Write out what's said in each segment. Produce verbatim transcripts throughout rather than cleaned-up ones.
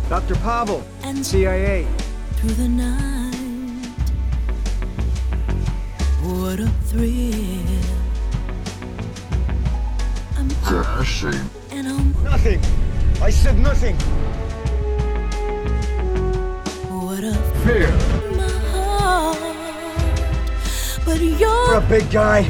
Doctor Pavel, And C I A. through the night, what a thrill. I'm Crashing. and I'm Nothing. I said nothing. what a Fear. my heart, but You're you're a big guy.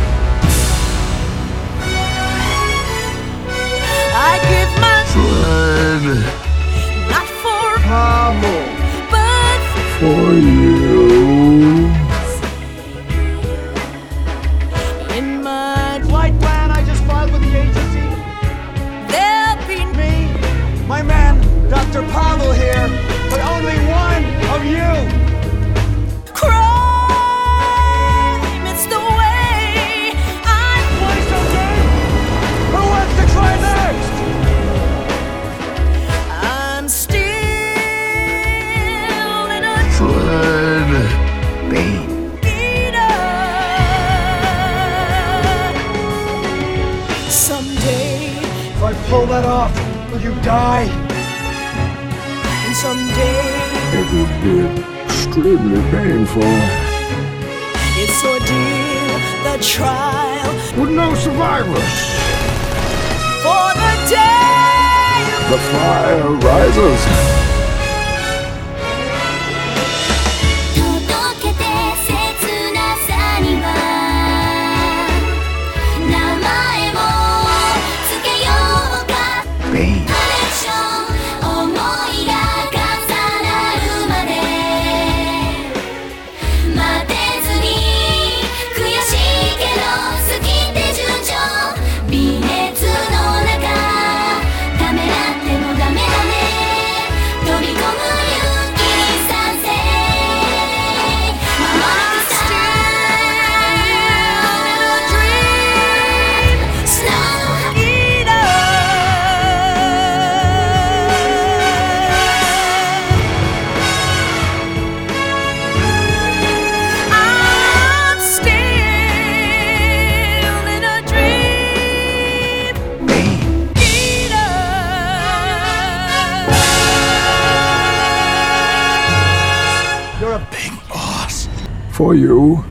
I give my Friend. not for Pavel. but For you. in my Flight plan I just filed with the agency. there'll be Me, my man, Doctor Pavel here, but only one of you. crime. It's the way I Play something. Who wants to try next? I'm still in a Friend. Bane. beater. Someday, If I pull that off, will you die? and someday, It would be extremely painful. it's ordeal, the trial With no survivors. for the day. The fire rises. 届けて切なさには名前をつけようか Bane. ハレーション思いが重なるまで待てずに悔しいけど好きって順調微熱の中ためらってもダメだね飛び込む勇気に賛成守るさ Snow I'm still in a dream Bane. eater. You're a big boss. For you.